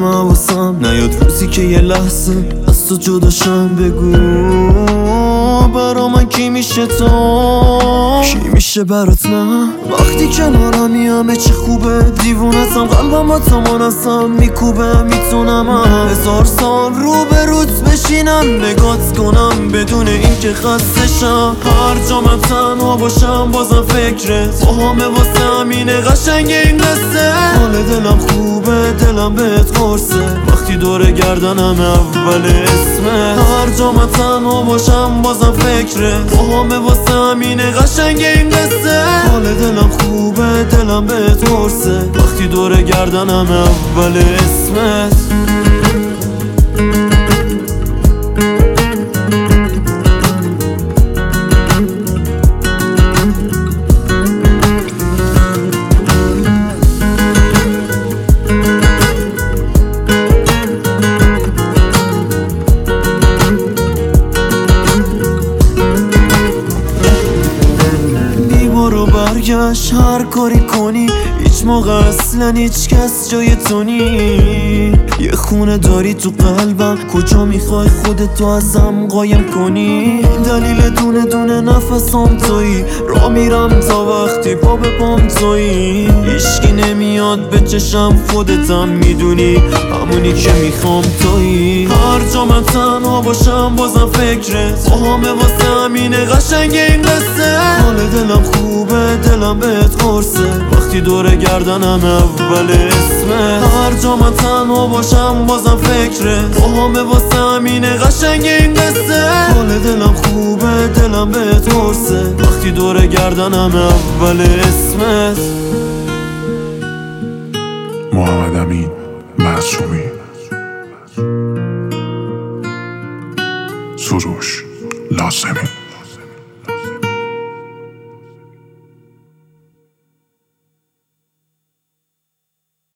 حواسم نیاد روزی که یه لحظه از تو جداشم. بگو برا من کی میشه تو، کی میشه برات من؟ وقتی کنارمی همه چی خوبه، دیوونتم قلبم با تو مناسم میکوبه. میتونم 1000 سال رو به روت بشینم نگات کنم بدون اینکه خسته شم. هر جا من تنها باشم بازم فکرت با همه، واسه همینه قشنگ این قصه. حال دلم خوبه دلم بهت قرصه، وقتی دور گردنم اول اسمه. هر جا من تنها باشم بازم فکرت با همه، واسه همینه قشنگ این قصه. حال دلم خوبه دلم بهت قرصه، وقتی دور گردنم اول اسمت. برگشت هر کاری کنی، هیچ موقع اصلا هیچ کس جای تو نی. یه خونه داری تو قلبم، کجا میخوای خودتو ازم قایم کنی؟ دلیل دونه دونه نفسم تویی، را میرم تا وقتی پا به پام تویی. هیچکی نمیاد به چشم خودتم میدونی، همونی که میخوام تویی. هر جا من تنها باشم بازم فکرت با همه، واسه همینه قشنگ این قصه. حال دلم خوبه دلم بهت قرصه، وقتی دور گردنم اول اسمه. هر جا من تنها باشم بازم فکرت با همه، واسه همینه قشنگ این قصه. حال دلم خوبه دلم بهت قرصه، وقتی دور گردنم اول اسمت. محمد امین معصومی، سروش لازمی.